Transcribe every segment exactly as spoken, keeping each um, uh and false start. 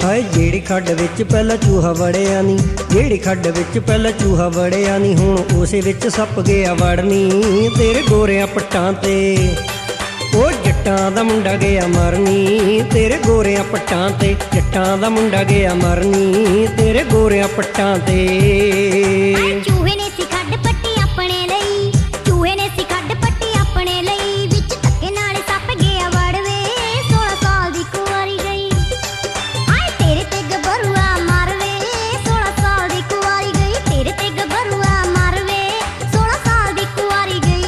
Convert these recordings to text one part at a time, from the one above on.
ਹਾਏ ਜਿਹੜੀ ਖੱਡ ਵਿੱਚ ਪਹਿਲਾਂ ਚੂਹਾ ਵੜਿਆ ਨੀ, ਜਿਹੜੀ ਖੱਡ ਵਿੱਚ ਪਹਿਲਾਂ ਚੂਹਾ ਵੜਿਆ ਨੀ, ਹੁਣ ਉਸੇ ਵਿੱਚ ਸੱਪ ਗਿਆ ਵੜਨੀ ਤੇਰੇ ਗੋਰਿਆਂ ਪੱਟਾਂ ਤੇ। ਉਹ ਜੱਟਾਂ ਦਾ ਮੁੰਡਾ ਗਿਆ ਮਰਨੀ ਤੇਰੇ ਗੋਰਿਆਂ ਪੱਟਾਂ ਤੇ, ਜੱਟਾਂ ਦਾ ਮੁੰਡਾ ਗਿਆ ਮਰਨੀ ਤੇਰੇ ਗੋਰਿਆਂ ਪੱਟਾਂ ਤੇ। ਚੂਹੇ ਨੇ ਸੀ ਖੱਡ ਪੱਟੀ ਆਪਣੇ ਲਈ, ਚੂਹੇ ਨੇ ਸੀ ਖੱਡ ਪੱਟੀ ਆਪਣੇ ਲਈ, ਵਿੱਚ ਧੱਕੇ ਨਾਲ ਸੱਪ ਗਿਆ ਵੜਵੇ ਸੋਲਾਂ ਸਾਲ ਦੀ ਕੁਆਰੀ ਗਈ। ਹਾਏ ਤੇਰੇ ਤੇ ਗੱਭਰੂਆ ਮਰਵੇ ਸੋਲਾਂ ਸਾਲ ਦੀ ਕੁਆਰੀ ਗਈ, ਤੇਰੇ ਤੇ ਗੱਭਰੂਆ ਮਰਵੇ ਸੋਲਾਂ ਸਾਲ ਦੀ ਕੁਆਰੀ ਗਈ।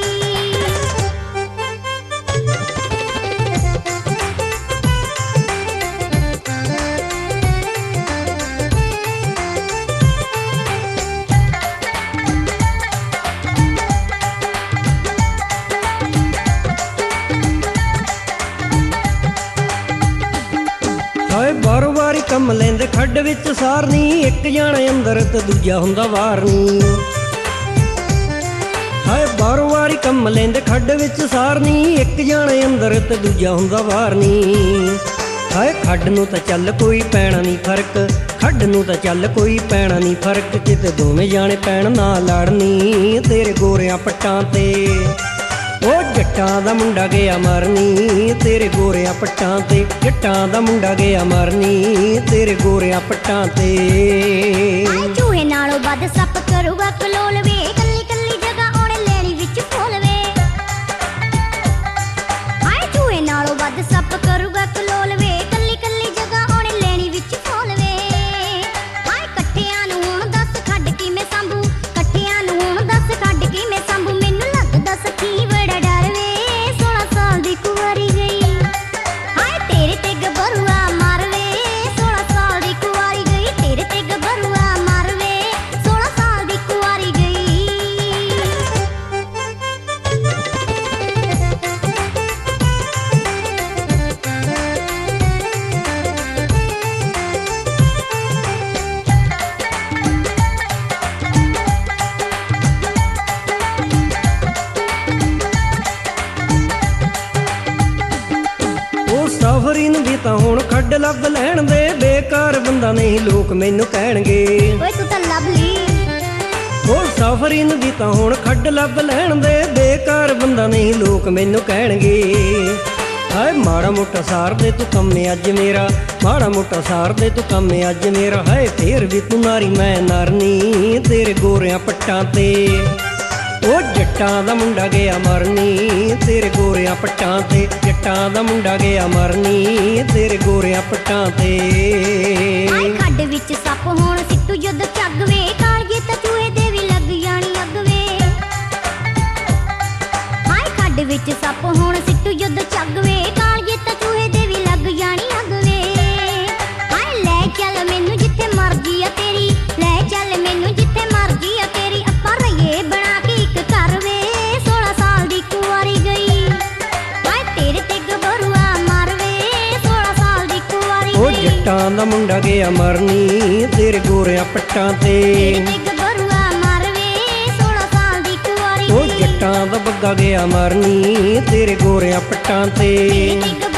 ਹਾਏ ਬਾਰੋ ਵਾਰੀ ਕੰਮ ਲੈਂਦੇ ਖੱਡ ਵਿੱਚ ਸਾਰਨੀ, ਇੱਕ ਜਾਣਾ ਅੰਦਰ ਤੇ ਦੂਜਾ ਹੁੰਦਾ ਵਾਰਨੀ। ਹਾਏ ਬਾਰੋ ਵਾਰੀ ਕੰਮ ਲੈਂਦੇ ਖੱਡ ਵਿੱਚ ਸਾਰਨੀ, ਇੱਕ ਜਾਣਾ ਅੰਦਰ ਤੇ ਦੂਜਾ ਹੁੰਦਾ ਵਾਰਨੀ। ਹਾਏ ਖੱਡ ਨੂੰ ਤਾਂ ਚੱਲ ਕੋਈ ਪੈਣਾ ਨਹੀਂ ਫਰਕ, ਖੱਡ ਨੂੰ ਤਾਂ ਚੱਲ ਕੋਈ ਪੈਣਾ ਨਹੀਂ ਫਰਕ, ਕਿਤੇ ਦੋਵੇਂ ਜਾਣੇ ਪੈਣ ਨਾ ਲੜਨੀ ਤੇਰੇ ਗੋਰਿਆਂ ਪੱਟਾਂ ਤੇ। ਉਹ ਜੱਟਾਂ ਦਾ ਮੁੰਡਾ ਗਿਆ ਮਰਨੀ ਤੇਰੇ ਗੋਰਿਆਂ ਪੱਟਾਂ ਤੇ, ਜੱਟਾਂ ਦਾ ਮੁੰਡਾ ਗਿਆ ਮਰਨੀ ਤੇਰੇ ਗੋਰਿਆਂ ਪੱਟਾਂ ਤੇ। ਚੂਹੇ ਨਾਲੋਂ ਵੱਧ ਸੱਪ ਕਰੂਗਾ ਕਲੋਲ ਵੇ, ਕੱਲੀ ਕੱਲੀ ਜਗ੍ਹਾ ਉਹਨੇ ਲੈਣੀ ਵਿੱਚ ਫੋਲ ਵੇ। ਹਾਏ ਚੂਹੇ ਨਾਲੋਂ ਵੱਧ ਸੱਪ ਕਰੂਗਾ ਕਲੋਲ ਵੇ, ਕੱਲੀ ਕੱਲੀ ਜਗ੍ਹਾ ਉਹਨੇ ਲੈਣੀ ਵਿੱਚ ਫੋਲ ਵੇ। ਹਾਏ ਇਕੱਠਿਆਂ ਨੂੰ ਹੁਣ ਦੱਸ ਖੱਡ ਕਿਵੇਂ ਸੰਭੂ, ਇਕੱਠਿਆਂ ਨੂੰ ਹੁਣ ਦੱਸ ਖੱਡ ਕਿਵੇਂ ਸੰਭੂ, ਮੈਨੂੰ ਲੱਗਦਾ ਸੱਚੀ ਬੜਾ ਡਰ ਵੇ ਸੋਲਾਂ ਸਾਲ ਦੀ ਕੁਆਰੀ ਗਈ। ਹਾਏ ਤੇਰੇ ਤੇ ਗੱਭਰੂਆ ਮਰਵੇ ਸੋਲਾਂ ਸਾਲ ਦੀ ਕੁਆਰੀ ਗਈ, ਤੇਰੇ ਤੇ ਗੱਭਰੂਆ ਮਰਵੇ ਸੋਲਾਂ ਸਾਲ ਦੀ ਕੁਆਰੀ ਗਈ। ਸਾਫਰੀਨ ਵੀ ਤਾਂ ਹੁਣ ਖੱਡ ਲੱਭ ਲੈਣ ਦੇ, ਬੇਕਾਰ ਬੰਦਾ ਨਹੀਂ ਲੋਕ ਮੈਨੂੰ ਕਹਿਣਗੇ। ਓਏ ਤੂੰ ਤਾਂ ਲੱਭ ਲਈ। ਉਹ ਸਾਫਰੀਨ ਵੀ ਤਾਂ ਹੁਣ ਖੱਡ ਲੱਭ ਲੈਣ ਦੇ, ਬੇਕਾਰ ਬੰਦਾ ਨਹੀਂ ਲੋਕ ਮੈਨੂੰ ਕਹਿਣਗੇ। ਹਾਏ ਮਾੜਾ ਮੋਟਾ ਸਾਰ ਦੇ ਤੂੰ ਕੰਮ ਅੱਜ ਮੇਰਾ, ਮਾੜਾ ਮੋਟਾ ਸਾਰ ਦੇ ਤੂੰ ਕੰਮ ਅੱਜ ਮੇਰਾ, ਹਾਏ ਫੇਰ ਵੀ ਤੂੰ ਨਾਰੀ ਮੈਂ ਨਰਨੀ ਤੇਰੇ ਗੋਰਿਆਂ ਪੱਟਾਂ ਤੇ। ਉਹ ਜੱਟਾਂ ਦਾ ਮੁੰਡਾ ਗਿਆ ਮਰਨੀ ਤੇਰੇ ਗੋਰਿਆਂ ਪੱਟਾਂ ਤੇ, ਜੱਟਾਂ ਦਾ ਮੁੰਡਾ ਗਿਆ ਮਰਨੀ ਤੇਰੇ ਗੋਰਿਆਂ ਪੱਟਾਂ ਤੇ। ਹਾਏ ਖੱਡ ਵਿੱਚ ਸੱਪ ਹੋਣ ਸਿੱਟੂ ਜਦ ਚੱਗ ਵੇ, ਕਾਲਜੇ ਤਾਂ ਚੂਹੇ ਦੇ ਵੀ ਲੱਗ ਜਾਣੀ ਅੱਗ ਵੇ। ਹਾਏ ਖੱਡ ਵਿੱਚ ਸੱਪ ਹੋਣ ਸਿੱਟੂ ਜਦ ਚੱਗ ਵੇ, ਕਾਲਜੇ ਤਾਂ ਚੂਹੇ ਦੇ ਵੀ ਲੱਗ ਜਾਣੀ ਅੱਗ ਵੇ। ਹਾਏ ਲੈ ਚੱਲ ਮੈਨੂੰ ਜਿੱਥੇ ਮਰਜੀ ਆ ਤੇਰੀ, ਲੈ ਚੱਲ ਮੈਨੂੰ ਜਿੱਥੇ ਮਰਜੀ ਆ ਤੇਰੀ, ਆਪਾਂ ਰਹੀਏ ਬਣਾ ਕੇ ਇੱਕ ਘਰ ਵੇ ਸੋਲਾਂ ਸਾਲ ਦੀ ਕੁਆਰੀ ਗਈ। ਹਾਏ ਤੇਰੇ ਤੇ ਗੱਭਰੂਆ ਮਰਵੇ ਸੋਲਾਂ ਸਾਲ ਦੀ ਕੁਆਰੀ ਗਈ। ਉਹ ਜੱਟਾਂ ਦਾ ਮੁੰਡਾ ਗਿਆ ਮਰਨੀ ਤੇਰੇ ਗੋਰਿਆਂ ਪੱਟਾਂ ਤੇ, ਤੇਰੇ ਤੇ ਗੱਭਰੂਆ ਮਰਵੇ ਸੋਲਾਂ ਸਾਲ ਦੀ ਕੁਆਰੀ ਗਈ। ਉਹ ਜੱਟਾਂ ਦਾ ਬੱਗਾ ਗਿਆ ਮਰਨੀ ਤੇਰੇ ਗੋਰਿਆਂ ਪੱਟਾਂ ਤੇ।